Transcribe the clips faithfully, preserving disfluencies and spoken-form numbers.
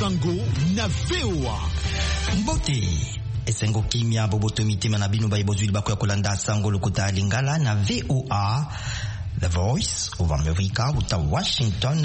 Sango na V O A. Mbote esengo kimia boboto mitema na bino bayebozuli bakoya kolanda sango lokota lingala na V O A, The Voice of America uta Washington.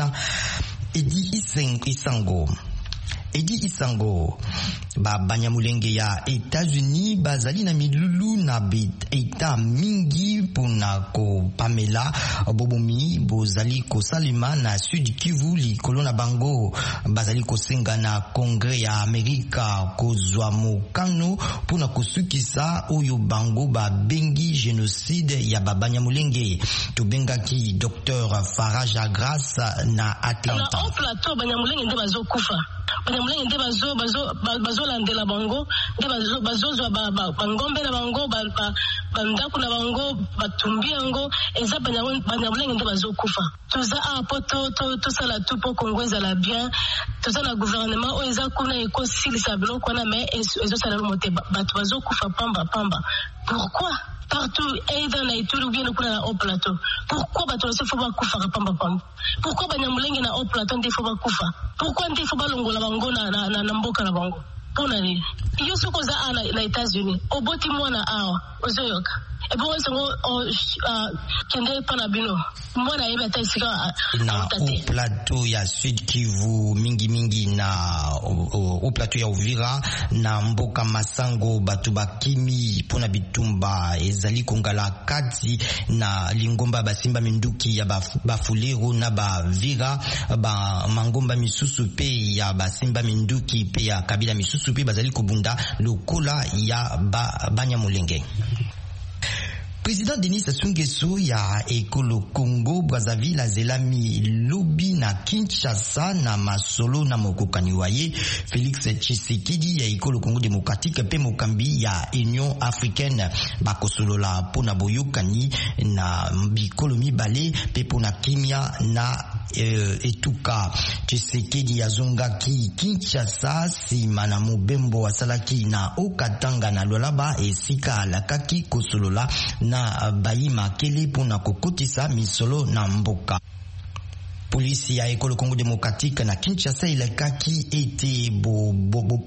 Edi Isango Edi Isango ba Banyamulenge ya États-Unis bazali na milulu na bit eta mingi pona ko Pamela Bobomi bozali ko salima na Sud Kivu li kolona bango bazali ko senga na Congrès ya Amerika ko zwa mokano pona kusukisa oyo bango ba bengi génocide ya ba Banyamulenge. To benga ki Docteur Faraja Grace na Atlanta. Na plateau Banyamulenge nde bazo kufa. Banyamulenge nde bazo bazo bazo landela bango nde bazo bazo zwa bangombe na bango bandaku na bango batumbi yango eza Banyamulenge nde bazo kufa. Toza apo to to to sala tout pour Congo ezala bien. Toza na gouvernement o eza kuna ekosilisa biloko na mais ezo sala mote bato bazo kufa pamba pamba. Pourquoi? Partout, et dans les tours, bien au haut plateau. Pourquoi bateau se faut pas kufa pamba pamba? Pourquoi Banyamulenge na haut plateau ne faut pas kufa? Pourquoi ne faut pas longo la bango na na na mboka na bango? Pona ni. Iyo soko za ana na États-Unis. Oboti mwana awa ozoyoka. E bo songo o kende pana bino. Mwana yeba taisika na au plateau ya Sud Kivu mingi mingi na au plateau ya Uvira na mboka Masango batu bakimi pona bitumba ezali kongala kati na lingomba basimba minduki ya bafulero na bavira ba mangomba misusu pe ya basimba minduki pe ya kabila misusu pe bazali kubunda lokola ya ba Banyamulenge. Président Denis Sassou Nguesso ya ekolo Congo Brazzaville azelami lobi na Kinshasa na masolo na mokokani waye Félix Tshisekedi ya ekolo Congo démocratique pe mokambi ya Union africaine bakosolola pona boyokani na bikolo mibale pe pona kimia na uh, etuka. Tshisekedi ya zongaki Kinshasa si mana mobembo asalaki na Okatanga na Lualaba esika alakaki kosolola na bayima kele pona kokotisa misolo na mboka. Polisi ya ekolo Congo démocratique na Kinshasa ilakaki ete bo bo, bo.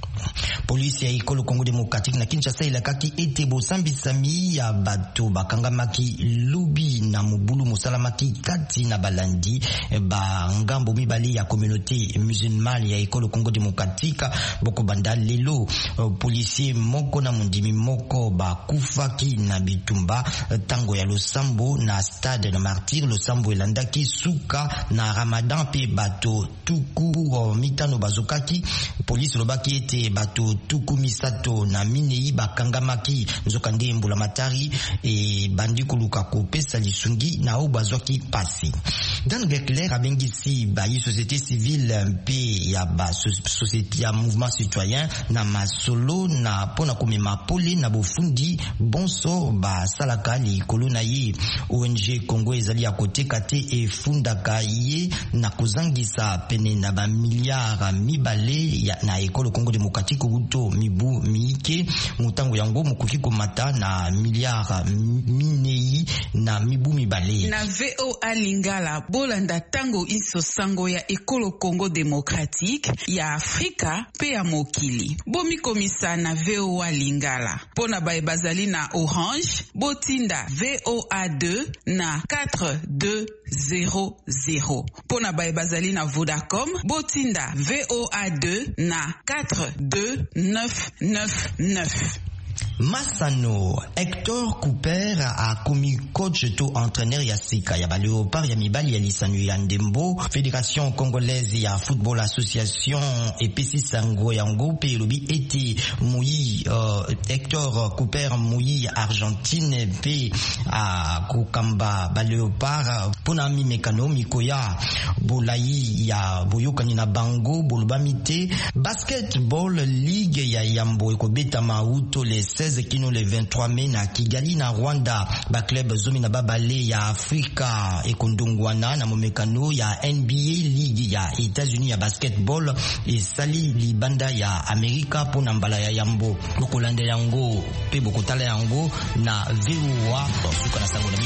Polisi ya ekolo Congo démocratique na Kinshasa ilakaki ete bosambisami ya bato bakangamaki lubi na mobulu mosalamaki kati na balandi ba ngambo mibali ya communauté musulmane ya ekolo Congo démocratique boko banda lelo. Policier moko na mundimi moko bakufaki na bitumba tango ya losambo na stade de martyr. Losambo elandaki suka na Ramadan pe bato tuku mitano bazokaki. Polisi lobaki ete bato tuku misato na minei bakangamaki nzoka nde mbula matari e bandi koluka kopesa lisungi na o bazwaki pasi. Dan Gekler abengisi ba yi société civile mpe ya ba société ya mouvement citoyen na masolo na pona komema pole na bofundi bonso ba salaka li kolona yi. O N G Congo ezali ya koteka te e fundaka ye na kozangisa pene na ba miliard mibale ya na ekolo Congo démocratique uto mibu miike mutango yango mukufi komata na miliard minei na mibu mibale. Na V O A Lingala bolanda tango iso sango ya ekolo Congo démocratique ya Afrika pe ya mokili. Bomi komisa na V O A Lingala. Pona bae bazali na Orange, botinda V O A deux na quatre deux zéro zéro. Pona bae bazali na Vodacom, botinda V O A deux na quatre deux neuf neuf neuf. Massano Hector Cooper a commis coach to entraîneur ya sika ya Léopard ya mibali ya lisanu ya Ndembo. Fédération congolaise ya football association et P C Sango yango pe lobi ete Moui uh, Hector Cooper Moui Argentine pe a kokamba ba Léopard pona mi mekano mikoya bolai ya boyokani na bango bolbamite. Basketball league ya Yambo ekobeta mauto les seize kino le vingt-trois mai na Kigali na Rwanda. Ba club zomi na babale ya Afrika ekondongwana na momekano ya N B A league ya États-Unis ya basketball esali libanda ya Amerika pona mbala ya Yambo. Bokolanda yango pe bokotala yango na V O A suka na sango na